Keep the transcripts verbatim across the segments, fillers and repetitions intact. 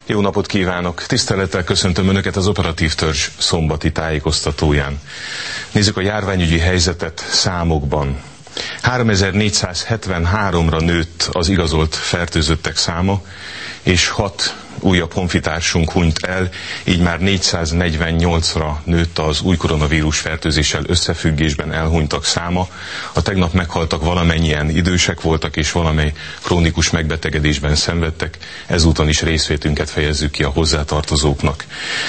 Jó napot kívánok! Tisztelettel köszöntöm Önöket az operatív törzs szombati tájékoztatóján. Nézzük a járványügyi helyzetet számokban. háromezer-négyszázhetvenháromra nőtt az igazolt fertőzöttek száma, és hat újabb honfitársunk hunyt el, így már négyszáznegyvennyolcra nőtt az új koronavírus fertőzéssel összefüggésben elhunytak száma. A tegnap meghaltak valamennyien idősek voltak, és valamely krónikus megbetegedésben szenvedtek, ezúton is részvétünket fejezzük ki a hozzátartozóknak.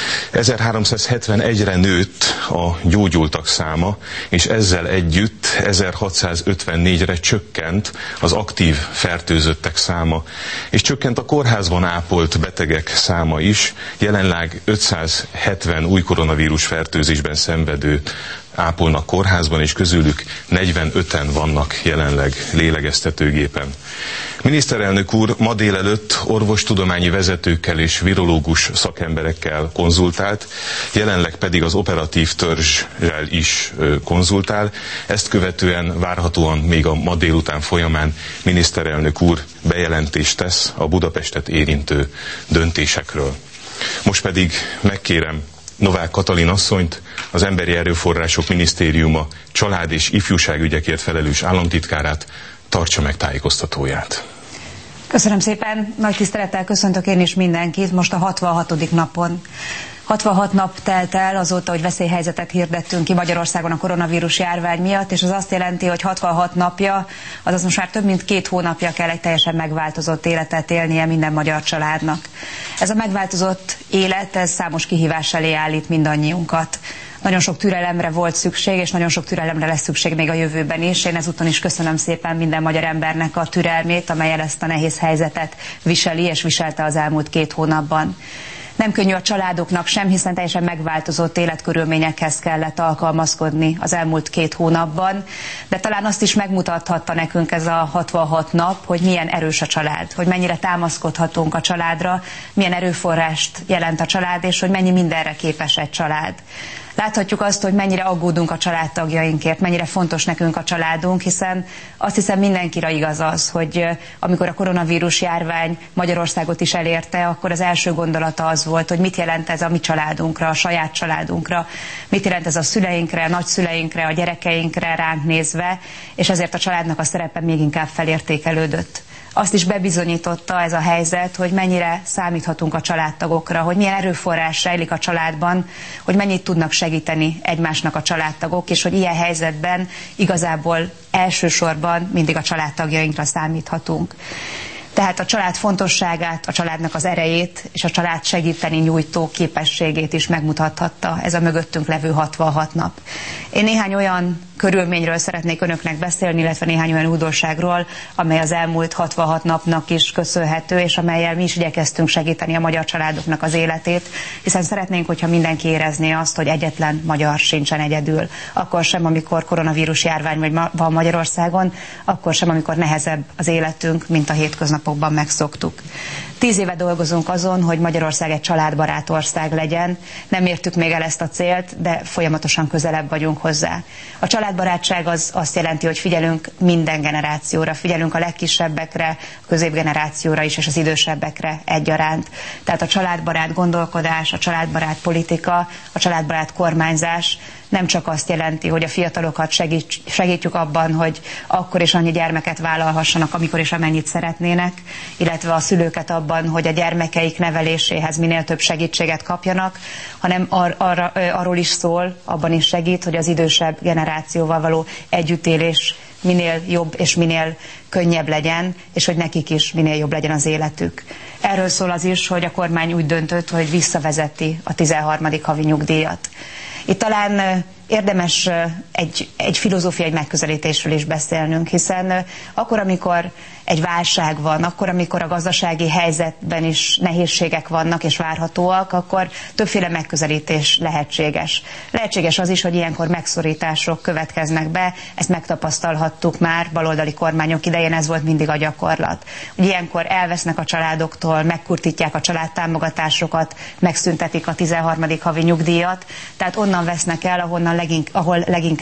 ezerháromszázhetvenegyre nőtt a gyógyultak száma, és ezzel együtt ezerhatszázötvennégyre csökkent az aktív fertőzöttek száma, és csökkent a kórházban ápolt betegek száma is. Jelenleg ötszázhetven új koronavírus fertőzésben szenvedő ápolnak kórházban, és közülük negyvenöten vannak jelenleg lélegeztetőgépen. Miniszterelnök úr ma délelőtt orvostudományi vezetőkkel és virológus szakemberekkel konzultált, jelenleg pedig az operatív törzsrel is konzultál. Ezt követően várhatóan még a ma délután folyamán miniszterelnök úr bejelentést tesz a Budapestet érintő döntésekről. Most pedig megkérem Novák Katalin asszonyt, az Emberi Erőforrások Minisztériuma család- és ifjúságügyekért felelős államtitkárát, tartsa meg tájékoztatóját. Köszönöm szépen, nagy tisztelettel köszöntök én is mindenkit most a hatvanhatodik napon. hatvanhat nap telt el azóta, hogy veszélyhelyzetet hirdettünk ki Magyarországon a koronavírus járvány miatt, és az azt jelenti, hogy hatvanhat napja, azaz most már több mint két hónapja kell egy teljesen megváltozott életet élnie minden magyar családnak. Ez a megváltozott élet, ez számos kihívás elé állít mindannyiunkat. Nagyon sok türelemre volt szükség, és nagyon sok türelemre lesz szükség még a jövőben is. Én ezúton is köszönöm szépen minden magyar embernek a türelmét, amellyel ezt a nehéz helyzetet viseli, és viselte az elmúlt két hónapban. Nem könnyű a családoknak sem, hiszen teljesen megváltozott életkörülményekhez kellett alkalmazkodni az elmúlt két hónapban, de talán azt is megmutathatta nekünk ez a hatvanhat nap, hogy milyen erős a család, hogy mennyire támaszkodhatunk a családra, milyen erőforrást jelent a család, és hogy mennyi mindenre képes egy család. Láthatjuk azt, hogy mennyire aggódunk a családtagjainkért, mennyire fontos nekünk a családunk, hiszen azt hiszem mindenkire igaz az, hogy amikor a koronavírus járvány Magyarországot is elérte, akkor az első gondolata az volt, hogy mit jelent ez a mi családunkra, a saját családunkra, mit jelent ez a szüleinkre, a nagyszüleinkre, a gyerekeinkre ránk nézve, és ezért a családnak a szerepe még inkább felértékelődött. Azt is bebizonyította ez a helyzet, hogy mennyire számíthatunk a családtagokra, hogy milyen erőforrás rejlik a családban, hogy mennyit tudnak segíteni egymásnak a családtagok, és hogy ilyen helyzetben igazából elsősorban mindig a családtagjainkra számíthatunk. Tehát a család fontosságát, a családnak az erejét és a család segíteni nyújtó képességét is megmutathatta ez a mögöttünk levő hatvanhat nap. Én néhány olyan körülményről szeretnék önöknek beszélni, illetve néhány olyan újdonságról, amely az elmúlt hatvanhat napnak is köszönhető, és amellyel mi is igyekeztünk segíteni a magyar családoknak az életét, hiszen szeretnénk, hogyha mindenki érezné azt, hogy egyetlen magyar sincsen egyedül. Akkor sem, amikor koronavírus járvány van Magyarországon, akkor sem, amikor nehezebb az életünk, mint a hétköznapokban megszoktuk. Tíz éve dolgozunk azon, hogy Magyarország egy családbarát ország legyen. Nem értük még el ezt a célt, de folyamatosan közelebb vagyunk hozzá. A családbarátság az azt jelenti, hogy figyelünk minden generációra, figyelünk a legkisebbekre, a középgenerációra is, és az idősebbekre egyaránt. Tehát a családbarát gondolkodás, a családbarát politika, a családbarát kormányzás nem csak azt jelenti, hogy a fiatalokat segít, segítjük abban, hogy akkor is annyi gyermeket vállalhassanak, amikor is amennyit szeretnének, illetve a szülőket abban, hogy a gyermekeik neveléséhez minél több segítséget kapjanak, hanem ar- arra, arról is szól, abban is segít, hogy az idősebb generációval való együttélés minél jobb és minél könnyebb legyen, és hogy nekik is minél jobb legyen az életük. Erről szól az is, hogy a kormány úgy döntött, hogy visszavezeti a tizenharmadik havi nyugdíjat. Itt talán érdemes egy, egy filozófiai megközelítésről is beszélnünk, hiszen akkor, amikor egy válság van, akkor, amikor a gazdasági helyzetben is nehézségek vannak és várhatóak, akkor többféle megközelítés lehetséges. Lehetséges az is, hogy ilyenkor megszorítások következnek be, ezt megtapasztalhattuk már baloldali kormányok idején, ez volt mindig a gyakorlat. Hogy ilyenkor elvesznek a családoktól, megkurtítják a családtámogatásokat, megszüntetik a tizenharmadik havi nyugdíjat, tehát onnan vesznek el, ahonnan legink, ahol leginkább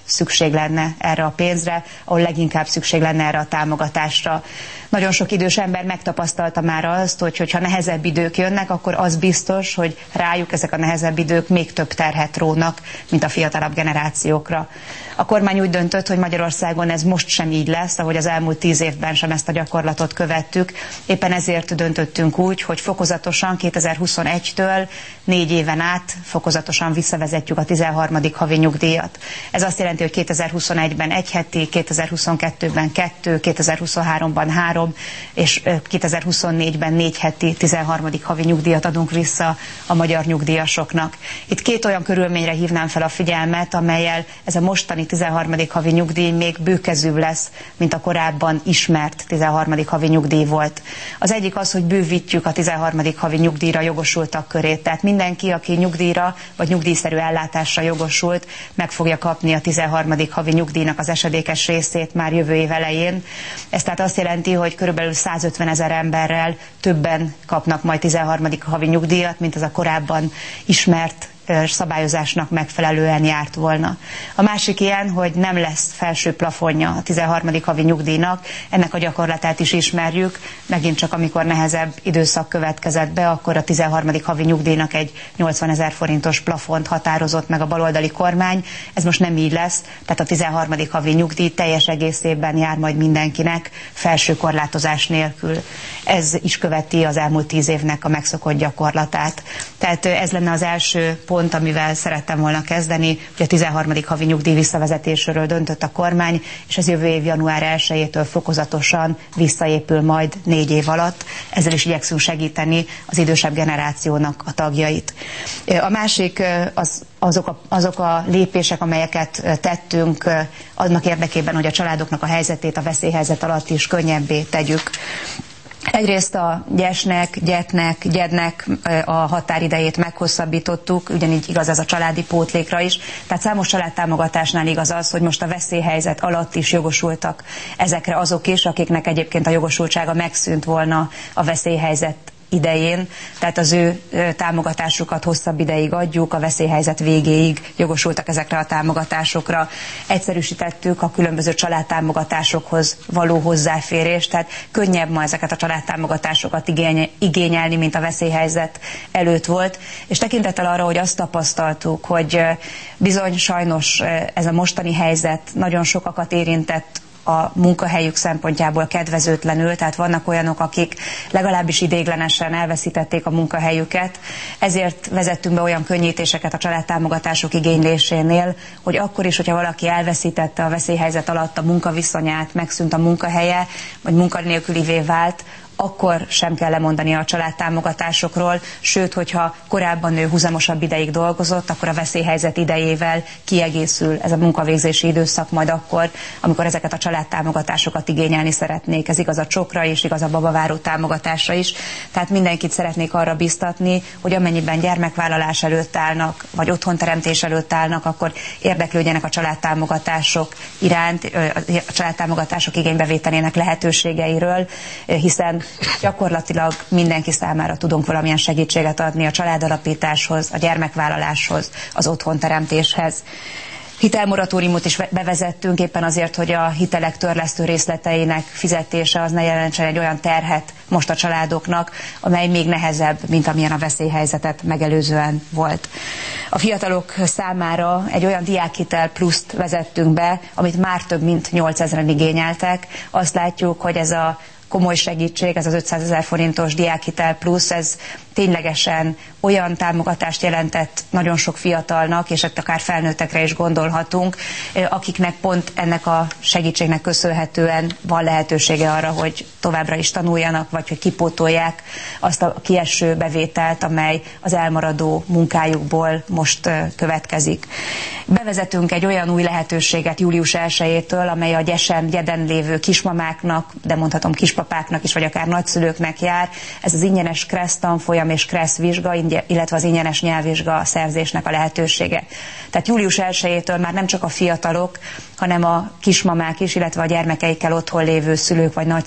szükség lenne erre a pénzre, ahol leginkább szükség lenne erre a támogatásra. Nagyon sok idős ember megtapasztalta már azt, hogy hogyha nehezebb idők jönnek, akkor az biztos, hogy rájuk ezek a nehezebb idők még több terhet rónak, mint a fiatalabb generációkra. A kormány úgy döntött, hogy Magyarországon ez most sem így lesz, ahogy az elmúlt tíz évben sem ezt a gyakorlatot követtük. Éppen ezért döntöttünk úgy, hogy fokozatosan kétezer-huszonegytől négy éven át fokozatosan visszavezetjük a tizenharmadik havi nyugdíjat. Ez azt jelenti, hogy kétezer-huszonegyben egy heti, kétezer-huszonkettőben kettő, kétezer-huszonháromban három, és kétezer-huszonnégyben négy heti tizenharmadik havi nyugdíjat adunk vissza a magyar nyugdíjasoknak. Itt két olyan körülményre hívnám fel a figyelmet, amellyel ez a mostani tizenharmadik havi nyugdíj még bőkezűbb lesz, mint a korábban ismert tizenharmadik havi nyugdíj volt. Az egyik az, hogy bővítjük a tizenharmadik havi nyugdíjra jogosultak körét. Tehát mindenki, aki nyugdíjra vagy nyugdíjszerű ellátásra jogosult, meg fogja kapni a tizenharmadik havi nyugdíjnak az esedékes részét már jövő év elején. Ez tehát azt jelenti, hogy körülbelül százötven ezer emberrel többen kapnak majd tizenharmadik havi nyugdíjat, mint az a korábban ismert szabályozásnak megfelelően járt volna. A másik ilyen, hogy nem lesz felső plafonja a tizenharmadik havi nyugdíjnak, ennek a gyakorlatát is ismerjük, megint csak amikor nehezebb időszak következett be, akkor a tizenharmadik havi nyugdíjnak egy nyolcvanezer forintos plafont határozott meg a baloldali kormány, ez most nem így lesz, tehát a tizenharmadik havi nyugdíj teljes egészében jár majd mindenkinek, felső korlátozás nélkül. Ez is követi az elmúlt tíz évnek a megszokott gyakorlatát. Tehát ez lenne az első pont, amivel szerettem volna kezdeni, hogy a tizenharmadik havi nyugdíj visszavezetésről döntött a kormány, és ez jövő év január elsejétől fokozatosan visszaépül majd négy év alatt. Ezzel is igyekszünk segíteni az idősebb generációnak a tagjait. A másik az, azok, a, azok a lépések, amelyeket tettünk annak érdekében, hogy a családoknak a helyzetét a veszélyhelyzet alatt is könnyebbé tegyük. Egyrészt a gyesnek, gyetnek, gyednek a határidejét meghosszabbítottuk, ugyanígy igaz ez a családi pótlékra is. Tehát számos családtámogatásnál igaz az, hogy most a veszélyhelyzet alatt is jogosultak ezekre azok is, akiknek egyébként a jogosultsága megszűnt volna a veszélyhelyzet idején, tehát az ő támogatásukat hosszabb ideig adjuk, a veszélyhelyzet végéig jogosultak ezekre a támogatásokra. Egyszerűsítettük a különböző családtámogatásokhoz való hozzáférést, tehát könnyebb ma ezeket a családtámogatásokat igényelni, mint a veszélyhelyzet előtt volt, és tekintettel arra, hogy azt tapasztaltuk, hogy bizony sajnos ez a mostani helyzet nagyon sokakat érintett a munkahelyük szempontjából kedvezőtlenül, tehát vannak olyanok, akik legalábbis ideiglenesen elveszítették a munkahelyüket, ezért vezettünk be olyan könnyítéseket a családtámogatások igénylésénél, hogy akkor is, hogyha valaki elveszítette a veszélyhelyzet alatt a munkaviszonyát, megszűnt a munkahelye, vagy munkanélkülivé vált, akkor sem kell lemondani a családtámogatásokról, sőt, hogyha korábban ő húzamosabb ideig dolgozott, akkor a veszélyhelyzet idejével kiegészül ez a munkavégzési időszak majd akkor, amikor ezeket a családtámogatásokat igényelni szeretnék. Ez igaz a csokra is, igaz a babaváró támogatásra is. Tehát mindenkit szeretnék arra biztatni, hogy amennyiben gyermekvállalás előtt állnak, vagy otthonteremtés előtt állnak, akkor érdeklődjenek a családtámogatások iránt, a családtámogatások igénybevételének lehetőségeiről, hiszen gyakorlatilag mindenki számára tudunk valamilyen segítséget adni a családalapításhoz, a gyermekvállaláshoz, az otthonteremtéshez. Hitelmoratóriumot is bevezettünk éppen azért, hogy a hitelek törlesztő részleteinek fizetése az ne jelentsen egy olyan terhet most a családoknak, amely még nehezebb, mint amilyen a veszélyhelyzetet megelőzően volt. A fiatalok számára egy olyan diákhitel pluszt vezettünk be, amit már több mint nyolcezren igényeltek. Azt látjuk, hogy ez a komoly segítség, ez az ötszázezer forintos diákhitel plusz, ez ténylegesen olyan támogatást jelentett nagyon sok fiatalnak, és itt akár felnőttekre is gondolhatunk, akiknek pont ennek a segítségnek köszönhetően van lehetősége arra, hogy továbbra is tanuljanak, vagy hogy kipótolják azt a kieső bevételt, amely az elmaradó munkájukból most következik. Bevezetünk egy olyan új lehetőséget július elsejétől, amely a gyesen, gyeden lévő kismamáknak, de mondhatom kispapáknak is, vagy akár nagyszülőknek jár. Ez az ingyenes kressz tanfolyam és kressz vizsga, illetve az ingyenes nyelvvizsga szerzésnek a lehetősége. Tehát július elsejétől már nem csak a fiatalok, hanem a kismamák is, illetve a gyermekeikkel otthon lévő szülők vagy nagyszülők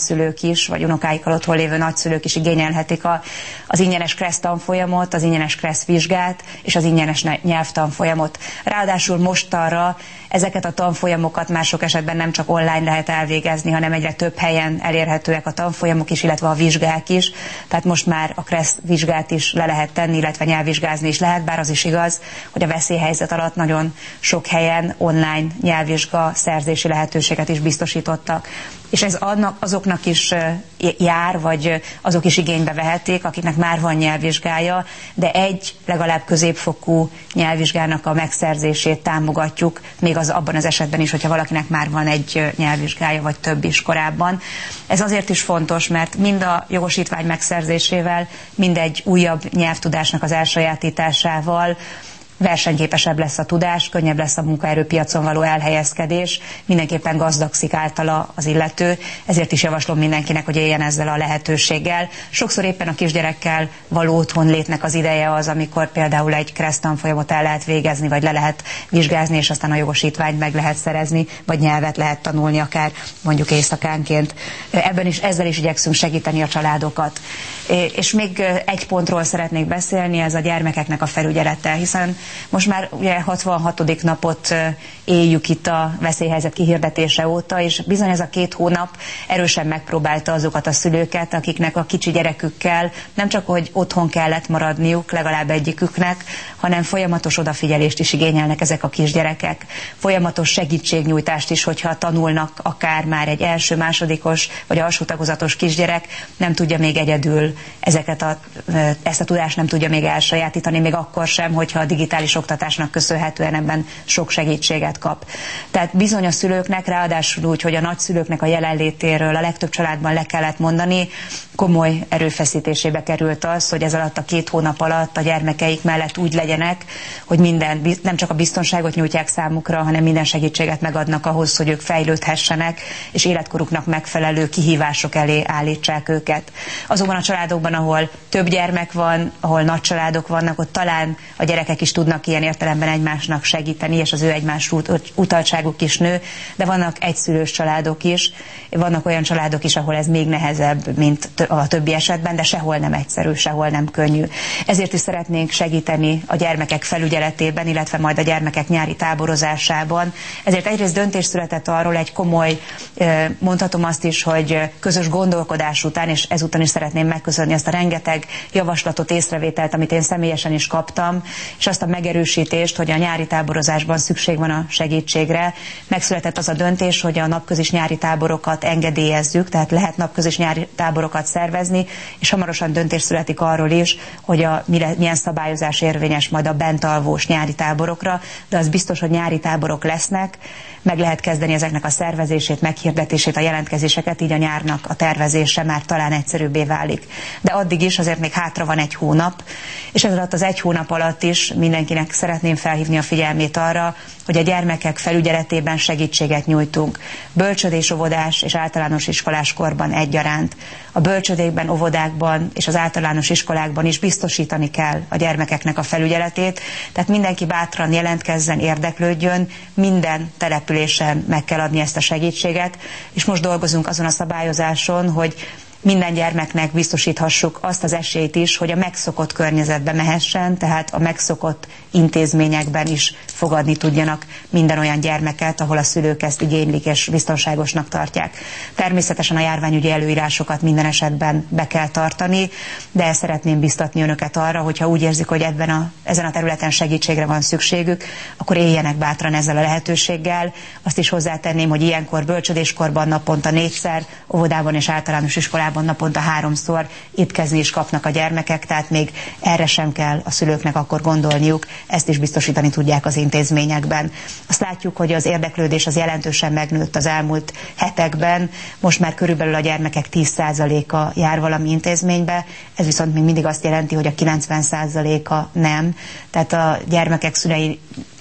is, vagy unokáikkal otthon lévő nagyszülők is igényelhetik a, az ingyenes KRESZ tanfolyamot, az ingyenes KRESZ vizsgát és az ingyenes nyelvtanfolyamot. Ráadásul mostanra ezeket a tanfolyamokat már sok esetben nem csak online lehet elvégezni, hanem egyre több helyen elérhetőek a tanfolyamok is, illetve a vizsgák is. Tehát most már a KRESZ vizsgát is le lehet tenni, illetve nyelvvizsgázni is lehet, bár az is igaz, hogy a veszélyhelyzet alatt nagyon sok helyen online nyelvvizsga szerzési lehetőséget is biztosítottak. És ez annak, azoknak is jár, vagy azok is igénybe vehették, akiknek már van nyelvvizsgája, de egy legalább középfokú nyelvvizsgának a megszerzését támogatjuk, még az abban az esetben is, hogyha valakinek már van egy nyelvvizsgája, vagy több is korábban. Ez azért is fontos, mert mind a jogosítvány megszerzésével, mind egy újabb nyelvtudásnak az elsajátításával versenyképesebb lesz a tudás, könnyebb lesz a munkaerőpiacon való elhelyezkedés, mindenképpen gazdagszik általa az illető, ezért is javaslom mindenkinek, hogy éljen ezzel a lehetőséggel. Sokszor éppen a kisgyerekkel való otthonlétnek az ideje az, amikor például egy KRESZ tanfolyamot el lehet végezni, vagy le lehet vizsgázni, és aztán a jogosítványt meg lehet szerezni, vagy nyelvet lehet tanulni, akár mondjuk éjszakánként. Ebben is, ezzel is igyekszünk segíteni a családokat. És még egy pontról szeretnék beszélni, ez a gyermekeknek a felügyelete, hiszen most már ugye hatvanhatodik napot éljük itt a veszélyhelyzet kihirdetése óta, és bizony ez a két hónap erősen megpróbálta azokat a szülőket, akiknek a kicsi gyerekükkel nem csak, hogy otthon kellett maradniuk, legalább egyiküknek, hanem folyamatos odafigyelést is igényelnek ezek a kisgyerekek. Folyamatos segítségnyújtást is, hogyha tanulnak akár már egy első, másodikos vagy alsó tagozatos kisgyerek, nem tudja még egyedül ezeket a, ezt a tudást nem tudja még elsajátítani, még akkor sem, hogyha a digitális oktatásnak köszönhetően ebben sok segítséget kap. Tehát bizony a szülőknek, ráadásul úgy, hogy a nagyszülőknek a jelenlétéről a legtöbb családban le kellett mondani, komoly erőfeszítésébe került az, hogy ez alatt a két hónap alatt a gyermekeik mellett úgy legyenek, hogy minden, nem csak a biztonságot nyújtják számukra, hanem minden segítséget megadnak ahhoz, hogy ők fejlődhessenek, és életkoruknak megfelelő kihívások elé állítsák őket. Azokban a családokban, ahol több gyermek van, ahol nagy családok vannak, ott talán a gyerekek is tudnak ilyen értelemben egymásnak segíteni, és az ő egymás utaltságuk is nő, de vannak egyszülős családok is, vannak olyan családok is, ahol ez még nehezebb, mint a többi esetben, de sehol nem egyszerű, sehol nem könnyű. Ezért is szeretnénk segíteni a gyermekek felügyeletében, illetve majd a gyermekek nyári táborozásában. Ezért egyrészt döntés született arról, egy komoly, mondhatom azt is, hogy közös gondolkodás után, és ezután is szeretném megköszönni azt a rengeteg javaslatot, észrevételt, amit én személyesen is kaptam, és azt a megerősítést, hogy a nyári táborozásban szükség van a segítségre. Megszületett az a döntés, hogy a napközis nyári táborokat engedélyezzük, tehát lehet napközis nyári táborokat szervezni, és hamarosan döntés születik arról is, hogy a, milyen szabályozás érvényes majd a bentalvós nyári táborokra, de az biztos, hogy nyári táborok lesznek, meg lehet kezdeni ezeknek a szervezését, meghirdetését, a jelentkezéseket, így a nyárnak a tervezése már talán egyszerűbbé válik. De addig is azért még hátra van egy hónap, és ez alatt az egy hónap alatt is mindenkinek szeretném felhívni a figyelmét arra, hogy a gyermekek felügyeletében segítséget nyújtunk. Bölcsödés, óvodás és általános iskolás korban egyaránt. A bölcsödékben, óvodákban és az általános iskolákban is biztosítani kell a gyermekeknek a felügyeletét, tehát mindenki bátran jelentkezzen, érdeklődjön, minden településen meg kell adni ezt a segítséget, és most dolgozunk azon a szabályozáson, hogy minden gyermeknek biztosíthassuk azt az esélyt is, hogy a megszokott környezetbe mehessen, tehát a megszokott intézményekben is fogadni tudjanak minden olyan gyermeket, ahol a szülők ezt igénylik és biztonságosnak tartják. Természetesen a járványügyi előírásokat minden esetben be kell tartani, de szeretném biztatni önöket arra, hogyha úgy érzik, hogy ebben a, ezen a területen segítségre van szükségük, akkor éljenek bátran ezzel a lehetőséggel. Azt is hozzátenném, hogy ilyenkor bölcsödéskorban naponta négyszer, óvodában és általános iskolában naponta háromszor étkezni is kapnak a gyermekek, tehát még erre sem kell a szülőknek akkor gondolniuk, ezt is biztosítani tudják az intézményekben. Azt látjuk, hogy az érdeklődés az jelentősen megnőtt az elmúlt hetekben, most már körülbelül a gyermekek tíz százaléka jár valami intézménybe, ez viszont még mindig azt jelenti, hogy a kilencven százaléka nem, tehát a gyermekek szülei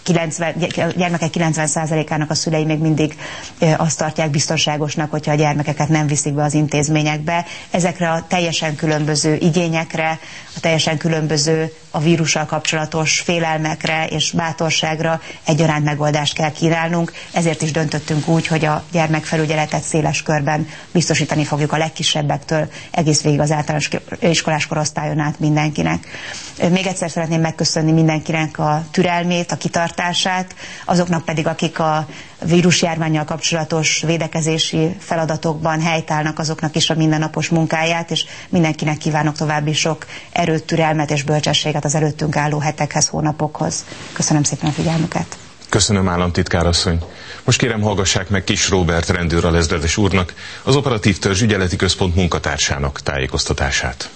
kilencven, gyermekek kilencven százalékának a szülei még mindig azt tartják biztonságosnak, hogyha a gyermekeket nem viszik be az intézményekbe. Ezekre a teljesen különböző igényekre, a teljesen különböző a vírussal kapcsolatos félelmekre és bátorságra egyaránt megoldást kell kínálnunk. Ezért is döntöttünk úgy, hogy a gyermekfelügyeletet széles körben biztosítani fogjuk a legkisebbektől egész végig az általános iskolás korosztályon át mindenkinek. Még egyszer szeretném megköszönni mindenkinek a türelmét, a kitartását, azoknak pedig, akik a vírusjárvánnyal kapcsolatos védekezési feladatokban helytállnak, azoknak is a mindennapos munkáját, és mindenkinek kívánok további sok erőt, türelmet és bölcsességet az előttünk álló hetekhez, hónapokhoz. Köszönöm szépen a figyelmüket! Köszönöm, államtitkár asszony. Most kérem, hallgassák meg Kis Róbert rendőralezredes úrnak, az Operatív Törzs Ügyeleti Központ munkatársának tájékoztatását.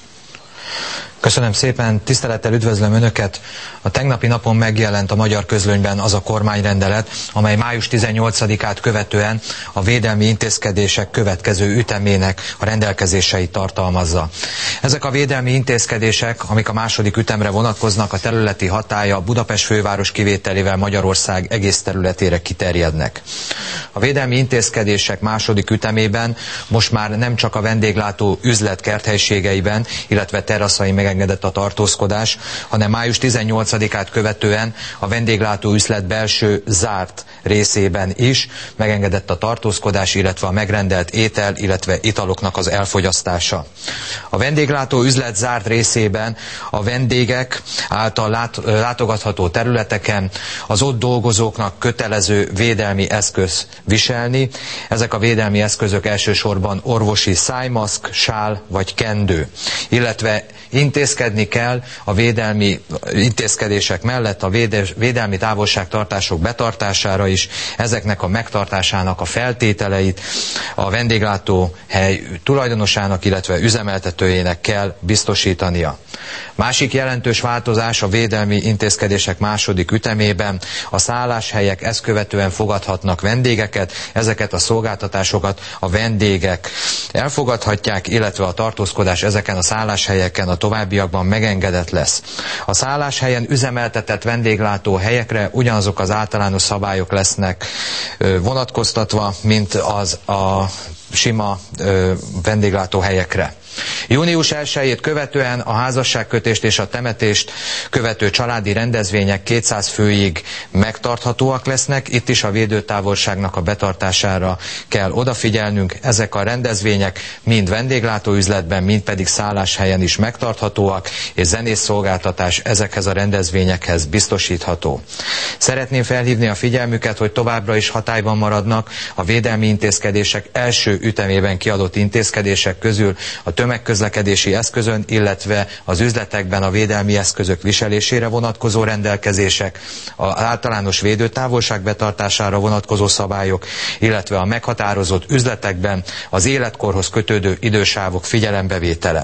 Köszönöm szépen, tisztelettel üdvözlöm Önöket! A tegnapi napon megjelent a Magyar Közlönyben az a kormányrendelet, amely május tizennyolcadikát követően a védelmi intézkedések következő ütemének a rendelkezéseit tartalmazza. Ezek a védelmi intézkedések, amik a második ütemre vonatkoznak, a területi hatálya Budapest főváros kivételével Magyarország egész területére kiterjednek. A védelmi intézkedések második ütemében most már nem csak a vendéglátó üzlet kerthelyiségeiben, illetve teraszai megengedett a tartózkodás, hanem május tizennyolcadikát követően a vendéglátó üzlet belső zárt részében is megengedett a tartózkodás, illetve a megrendelt étel, illetve italoknak az elfogyasztása. A vendéglátó üzlet zárt részében a vendégek által lát, látogatható területeken az ott dolgozóknak kötelező védelmi eszköz viselni. Ezek a védelmi eszközök elsősorban orvosi szájmaszk, sál vagy kendő, illetve intézkedni kell a védelmi intézkedések mellett a védelmi távolságtartások betartására is, ezeknek a megtartásának a feltételeit a vendéglátó hely tulajdonosának, illetve üzemeltetőjének kell biztosítania. Másik jelentős változás a védelmi intézkedések második ütemében: a szálláshelyek ezt követően fogadhatnak vendégeket, ezeket a szolgáltatásokat a vendégek elfogadhatják, illetve a tartózkodás ezeken a szálláshelyeken a továbbiakban megengedett lesz. A szálláshelyen üzemeltetett vendéglátó helyekre ugyanazok az általános szabályok lesznek vonatkoztatva, mint az a sima vendéglátó helyekre. június elsejét követően a házasságkötést és a temetést követő családi rendezvények kétszáz főig megtarthatóak lesznek. Itt is a védőtávolságnak a betartására kell odafigyelnünk. Ezek a rendezvények mind vendéglátóüzletben, mind pedig szálláshelyen is megtarthatóak, és zenészszolgáltatás ezekhez a rendezvényekhez biztosítható. Szeretném felhívni a figyelmüket, hogy továbbra is hatályban maradnak a védelmi intézkedések első ütemében kiadott intézkedések közül a tömegközlekedési eszközön, illetve az üzletekben a védelmi eszközök viselésére vonatkozó rendelkezések, az általános védőtávolság betartására vonatkozó szabályok, illetve a meghatározott üzletekben az életkorhoz kötődő idősávok figyelembevétele.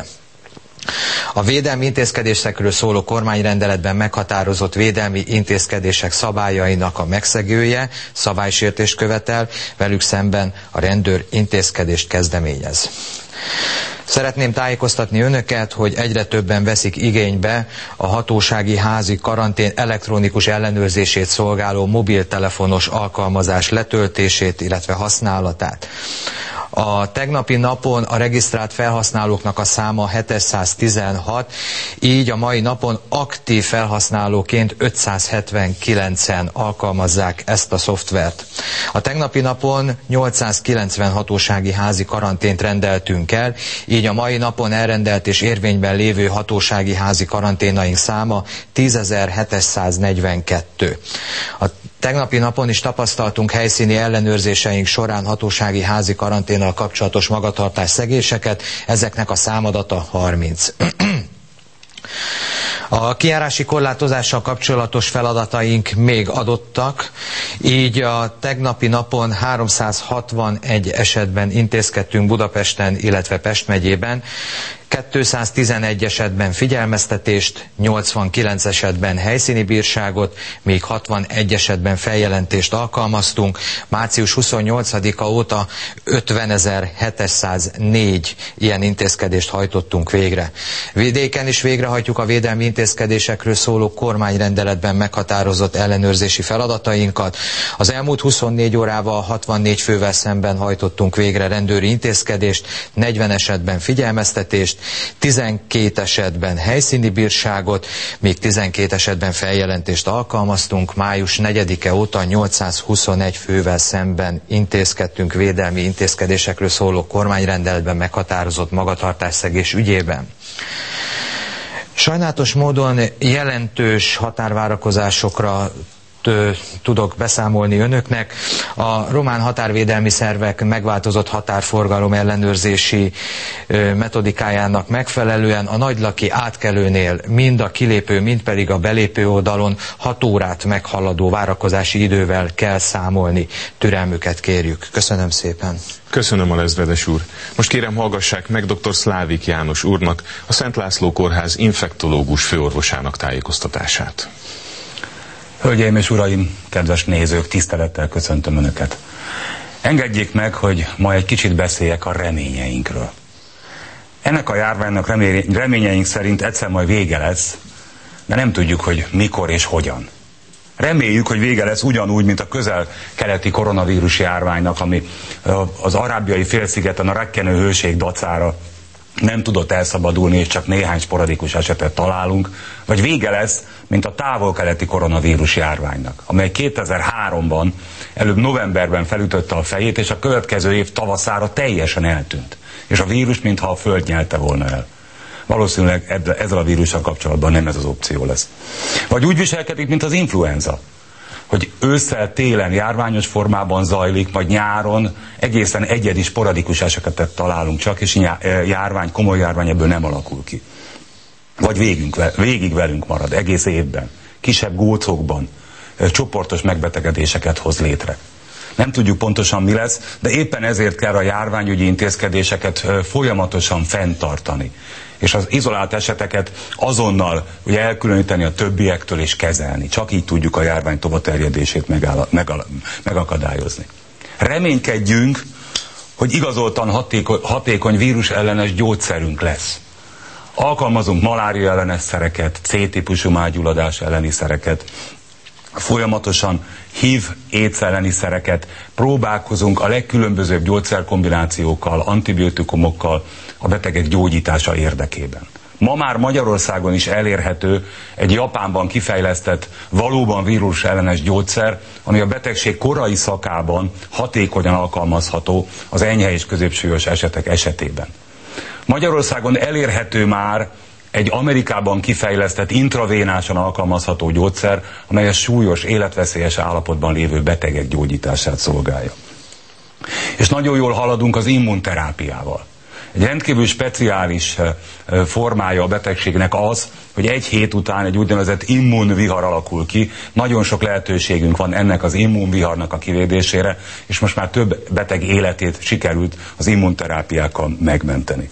A védelmi intézkedésekről szóló kormányrendeletben meghatározott védelmi intézkedések szabályainak a megszegője szabálysértést követel, velük szemben a rendőr intézkedést kezdeményez. Szeretném tájékoztatni Önöket, hogy egyre többen veszik igénybe a hatósági házi karantén elektronikus ellenőrzését szolgáló mobiltelefonos alkalmazás letöltését, illetve használatát. A tegnapi napon a regisztrált felhasználóknak a száma hétszáztizenhat, így a mai napon aktív felhasználóként ötszázhetvenkilencen alkalmazzák ezt a szoftvert. A tegnapi napon nyolcszázkilencven hatósági házi karantént rendeltünk el, így a mai napon elrendelt és érvényben lévő hatósági házi karanténaink száma tízezer-hétszáznegyvenkettő. A tegnapi napon is tapasztaltunk helyszíni ellenőrzéseink során hatósági házi karanténnal kapcsolatos magatartás szegéseket, ezeknek a számadata harminc. A kijárási korlátozással kapcsolatos feladataink még adottak, így a tegnapi napon háromszázhatvanegy esetben intézkedtünk Budapesten, illetve Pest megyében. kétszáztizenegy esetben figyelmeztetést, nyolcvankilenc esetben helyszíni bírságot, míg hatvanegy esetben feljelentést alkalmaztunk. Március huszonnyolcadika óta ötvenezer-hétszáznégy ilyen intézkedést hajtottunk végre. Vidéken is végrehajtjuk a védelmi intézkedésekről szóló kormányrendeletben meghatározott ellenőrzési feladatainkat. Az elmúlt huszonnégy órával hatvannégy fővel szemben hajtottunk végre rendőri intézkedést, negyven esetben figyelmeztetést, tizenkét esetben helyszíni bírságot, míg tizenkét esetben feljelentést alkalmaztunk. Május negyedike óta nyolcszázhuszonegy fővel szemben intézkedtünk védelmi intézkedésekről szóló kormányrendeletben meghatározott magatartásszegés ügyében. Sajnálatos módon jelentős határvárakozásokra tudok beszámolni önöknek. A román határvédelmi szervek megváltozott határforgalom ellenőrzési metodikájának megfelelően a nagylaki átkelőnél mind a kilépő, mind pedig a belépő oldalon hat órát meghaladó várakozási idővel kell számolni. Türelmüket kérjük. Köszönöm szépen. Köszönöm, alezredes úr. Most kérem, hallgassák meg dr. Szlávik János úrnak, a Szent László Kórház infektológus főorvosának tájékoztatását. Hölgyeim és uraim, kedves nézők, tisztelettel köszöntöm Önöket. Engedjék meg, hogy ma egy kicsit beszéljek a reményeinkről. Ennek a járványnak reményeink szerint egyszer majd vége lesz, de nem tudjuk, hogy mikor és hogyan. Reméljük, hogy vége lesz ugyanúgy, mint a közel-keleti koronavírus járványnak, ami az arábiai félszigeten a rekkenő hőség dacára nem tudott elszabadulni, és csak néhány sporadikus esetet találunk, vagy vége lesz, mint a távol-keleti koronavírus járványnak, amely kétezer-háromban, előbb novemberben felütötte a fejét, és a következő év tavaszára teljesen eltűnt. És a vírus, mintha a Föld nyelte volna el. Valószínűleg ezzel a vírussal kapcsolatban nem ez az opció lesz. Vagy úgy viselkedik, mint az influenza, hogy ősszel, télen járványos formában zajlik, majd nyáron egészen egyedi sporadikus esetet találunk csak, és járvány, komoly járvány ebből nem alakul ki. Vagy végünk, végig velünk marad, egész évben, kisebb gócokban, csoportos megbetegedéseket hoz létre. Nem tudjuk pontosan, mi lesz, de éppen ezért kell a járványügyi intézkedéseket folyamatosan fenntartani. És az izolált eseteket azonnal ugye elkülöníteni a többiektől és kezelni. Csak így tudjuk a járvány tovaterjedését megáll, megáll, megakadályozni. Reménykedjünk, hogy igazoltan hatékony, hatékony vírusellenes gyógyszerünk lesz. Alkalmazunk malária ellenes szereket, C-típusú mágyulladás elleni szereket, folyamatosan há i vé édsz elleni szereket, próbálkozunk a legkülönbözőbb gyógyszerkombinációkkal, antibiotikumokkal a betegek gyógyítása érdekében. Ma már Magyarországon is elérhető egy Japánban kifejlesztett, valóban vírus ellenes gyógyszer, ami a betegség korai szakában hatékonyan alkalmazható az enyhe és középsúlyos esetek esetében. Magyarországon elérhető már egy Amerikában kifejlesztett intravénásan alkalmazható gyógyszer, amely a súlyos, életveszélyes állapotban lévő betegek gyógyítását szolgálja. És nagyon jól haladunk az immunterápiával. Egy rendkívül speciális formája a betegségnek az, hogy egy hét után egy úgynevezett immunvihar alakul ki. Nagyon sok lehetőségünk van ennek az immunviharnak a kivédésére, és most már több beteg életét sikerült az immunterápiákkal megmenteni.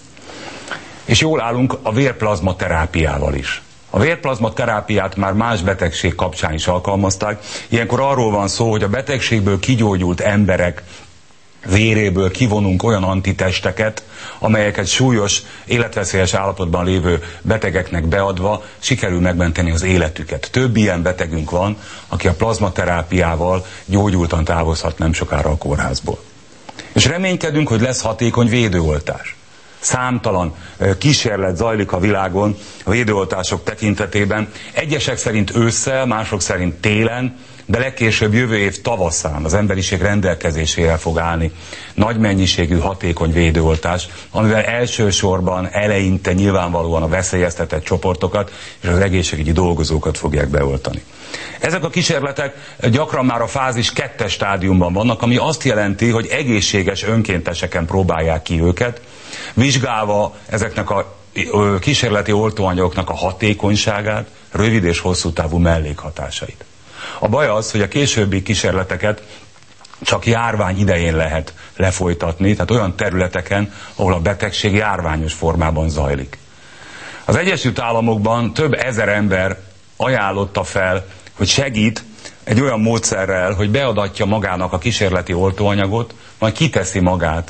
És jól állunk a vérplazma terápiával is. A vérplazma terápiát már más betegség kapcsán is alkalmazták. Ilyenkor arról van szó, hogy a betegségből kigyógyult emberek véréből kivonunk olyan antitesteket, amelyeket súlyos, életveszélyes állapotban lévő betegeknek beadva sikerül megmenteni az életüket. Több ilyen betegünk van, aki a plazmaterápiával gyógyultan távozhat nem sokára a kórházból. És reménykedünk, hogy lesz hatékony védőoltás. Számtalan kísérlet zajlik a világon a védőoltások tekintetében. Egyesek szerint ősszel, mások szerint télen, de legkésőbb jövő év tavaszán az emberiség rendelkezésére fog állni nagy mennyiségű hatékony védőoltás, amivel elsősorban eleinte nyilvánvalóan a veszélyeztetett csoportokat és az egészségügyi dolgozókat fogják beoltani. Ezek a kísérletek gyakran már a fázis kettes stádiumban vannak, ami azt jelenti, hogy egészséges önkénteseken próbálják ki őket, vizsgálva ezeknek a kísérleti oltóanyagoknak a hatékonyságát, rövid és hosszú távú mellékhatásait. A baj az, hogy a későbbi kísérleteket csak járvány idején lehet lefolytatni, tehát olyan területeken, ahol a betegség járványos formában zajlik. Az Egyesült Államokban több ezer ember ajánlotta fel, hogy segít egy olyan módszerrel, hogy beadatja magának a kísérleti oltóanyagot, majd kiteszi magát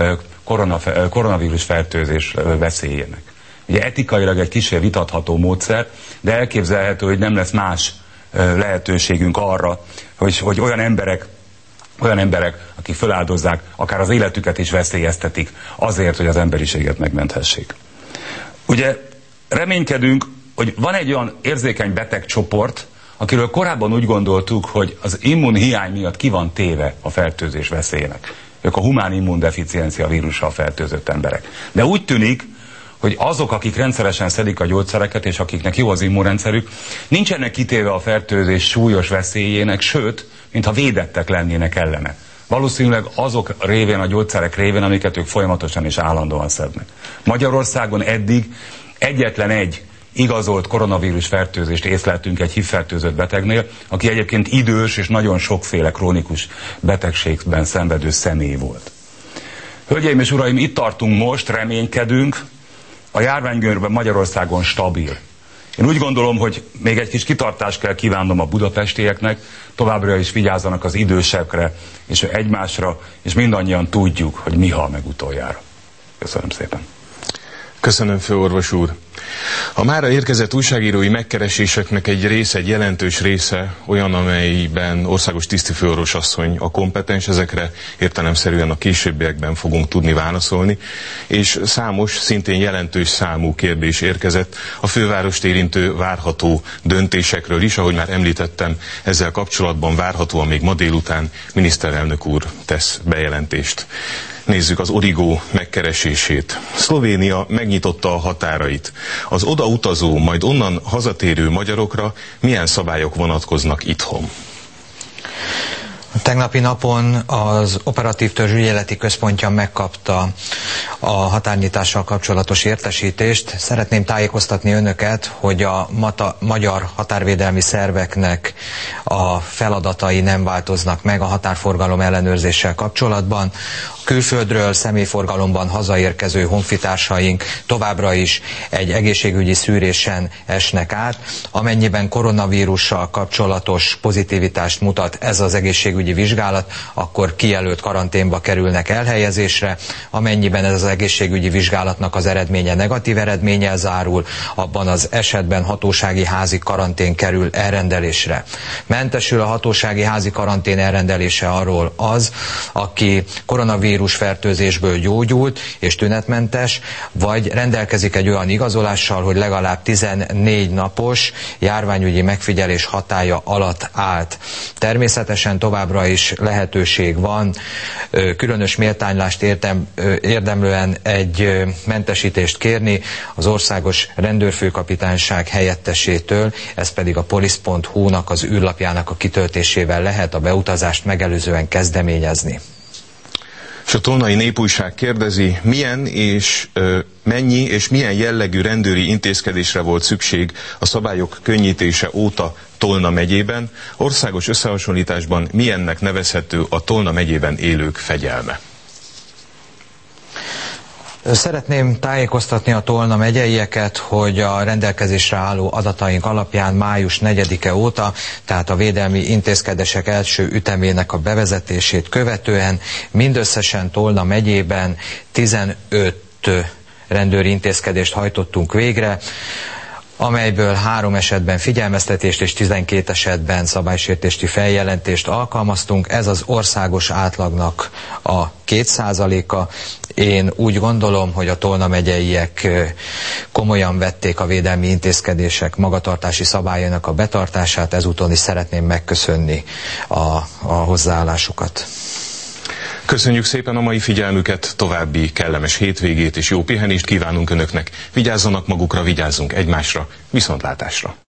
koronavírus fertőzés veszélyének. Ugye etikailag egy kicsit vitatható módszer, de elképzelhető, hogy nem lesz más lehetőségünk arra, hogy, hogy olyan emberek, olyan emberek, akik feláldozzák, akár az életüket is veszélyeztetik azért, hogy az emberiséget megmenthessék. Ugye reménykedünk, hogy van egy olyan érzékeny betegcsoport, akiről korábban úgy gondoltuk, hogy az immunhiány miatt ki van téve a fertőzés veszélyének. Ők a humán immundeficiencia vírussal fertőzött emberek. De úgy tűnik, hogy azok, akik rendszeresen szedik a gyógyszereket, és akiknek jó az immunrendszerük, nincsenek kitéve a fertőzés súlyos veszélyének, sőt, mintha védettek lennének ellene. Valószínűleg azok révén, a gyógyszerek révén, amiket ők folyamatosan és állandóan szednek. Magyarországon eddig egyetlen egy igazolt koronavírus fertőzést észleltünk egy hívfertőzött betegnél, aki egyébként idős és nagyon sokféle krónikus betegségben szenvedő személy volt. Hölgyeim és uraim, itt tartunk most, reménykedünk, a járványgörbe Magyarországon stabil. Én úgy gondolom, hogy még egy kis kitartást kell kívánnom a budapestieknek, továbbra is vigyázzanak az idősebbekre és egymásra, és mindannyian tudjuk, hogy mi hal meg utoljára. Köszönöm szépen. Köszönöm, főorvos úr. A mára érkezett újságírói megkereséseknek egy része, egy jelentős része olyan, amelyben országos tisztifőorvos asszony a kompetens, ezekre értelemszerűen a későbbiekben fogunk tudni válaszolni, és számos, szintén jelentős számú kérdés érkezett a fővárost érintő várható döntésekről is, ahogy már említettem, ezzel kapcsolatban várhatóan még ma délután miniszterelnök úr tesz bejelentést. Nézzük az Origo megkeresését. Szlovénia megnyitotta a határait. Az odautazó, majd onnan hazatérő magyarokra milyen szabályok vonatkoznak itthon? A tegnapi napon az Operatív Törzs Ügyeleti Központja megkapta a határnyitással kapcsolatos értesítést. Szeretném tájékoztatni önöket, hogy a mata, magyar határvédelmi szerveknek a feladatai nem változnak meg a határforgalom ellenőrzéssel kapcsolatban. Külföldről személyforgalomban hazaérkező honfitársaink továbbra is egy egészségügyi szűrésen esnek át. Amennyiben koronavírussal kapcsolatos pozitivitást mutat ez az egészségügyi vizsgálat, akkor kijelölt karanténba kerülnek elhelyezésre. Amennyiben ez az egészségügyi vizsgálatnak az eredménye negatív eredménnyel zárul, abban az esetben hatósági házi karantén kerül elrendelésre. Mentesül a hatósági házi karantén elrendelése arról az, aki koronavírus vírusfertőzésből gyógyult és tünetmentes, vagy rendelkezik egy olyan igazolással, hogy legalább tizennégy napos járványügyi megfigyelés hatálya alatt állt. Természetesen továbbra is lehetőség van különös méltánylást érdem, érdemlően egy mentesítést kérni az Országos Rendőrfőkapitányság helyettesétől, ez pedig a polisz pont hu-nak az űrlapjának a kitöltésével lehet a beutazást megelőzően kezdeményezni. És a Tolnai Népújság kérdezi, milyen és ö, mennyi és milyen jellegű rendőri intézkedésre volt szükség a szabályok könnyítése óta Tolna megyében, országos összehasonlításban milyennek nevezhető a Tolna megyében élők fegyelme? Szeretném tájékoztatni a Tolna megyeieket, hogy a rendelkezésre álló adataink alapján május negyedike óta, tehát a védelmi intézkedések első ütemének a bevezetését követően mindösszesen Tolna megyében tizenöt rendőri intézkedést hajtottunk végre, amelyből három esetben figyelmeztetést és tizenkét esetben szabálysértési feljelentést alkalmaztunk. Ez az országos átlagnak a két százaléka. Én úgy gondolom, hogy a Tolna megyeiek komolyan vették a védelmi intézkedések magatartási szabályainak a betartását, ezúton is szeretném megköszönni a, a hozzáállásukat. Köszönjük szépen a mai figyelmüket, további kellemes hétvégét és jó pihenést kívánunk Önöknek. Vigyázzanak magukra, vigyázzunk egymásra, viszontlátásra!